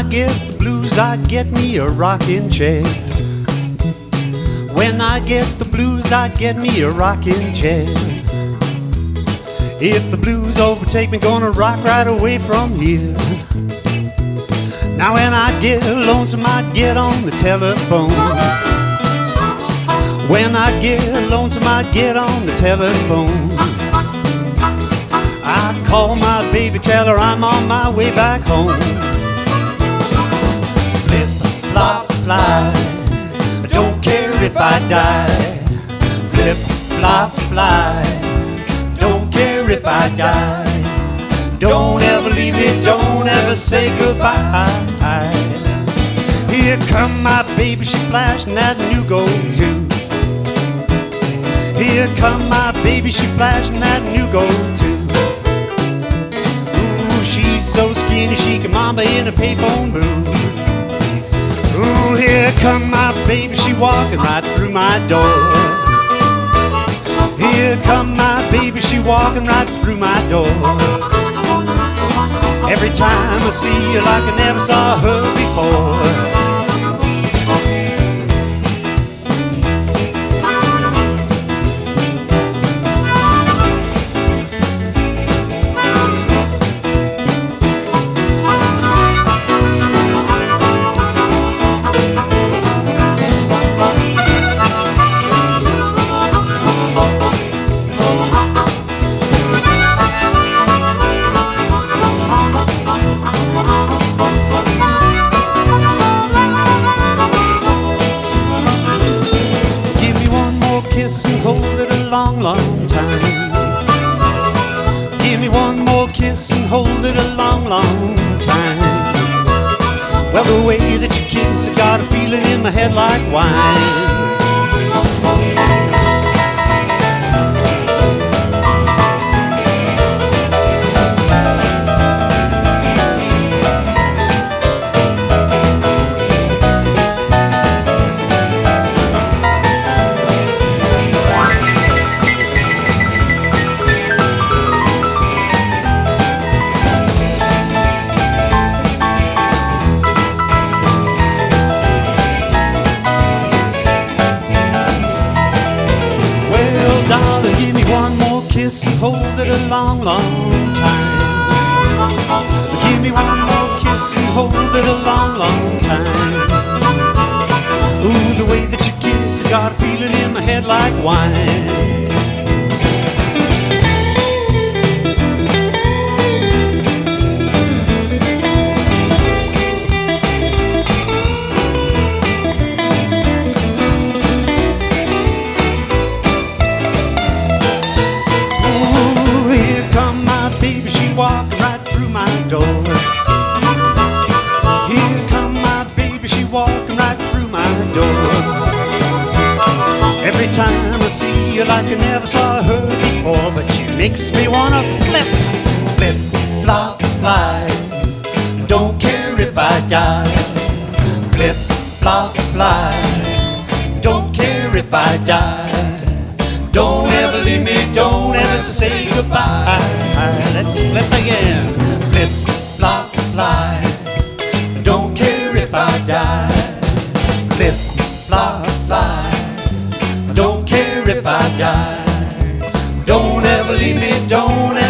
get the blues, I get me a rocking chair. When I get the blues, I get me a rocking chair. If the blues overtake me, gonna rock right away from here. Now when I get lonesome, I get on the telephone. When I get lonesome, I get on the telephone. I call my baby, tell her I'm on my way back home. Flip, flop, fly, I don't care if I die. Flip, flop, fly, don't care if I die. Don't ever leave me, don't ever say goodbye. Here come my baby, she flashing that new gold tooth. Here come my baby, she flashing that new gold tooth. Ooh, she's so skinny she can mamba in a payphone booth. Ooh, here come my baby, she walking right through my door. Here come my baby, she walking right through my door. Every time I see her like I never saw her before. Kiss and hold it a long, long time. Give me one more kiss and hold it a long, long time. Well, the way that you kiss, I got a feeling in my head like wine. Darling, give me one more kiss and hold it a long, long time. Give me one more kiss and hold it a long, long time. Ooh, the way that you kiss, I got a feeling in my head like wine. Walking right through my door. Here come my baby, she walking right through my door. Every time I see her like I never saw her before, but she makes me wanna flip, flip, flop, fly. Don't care if I die. Flip, flop, fly. Don't care if I die. Don't ever leave me, don't ever say goodbye. Let's flip again. Flip, flop, fly. Don't care if I die. Flip, flop, fly. Don't care if I die. Don't ever leave me, don't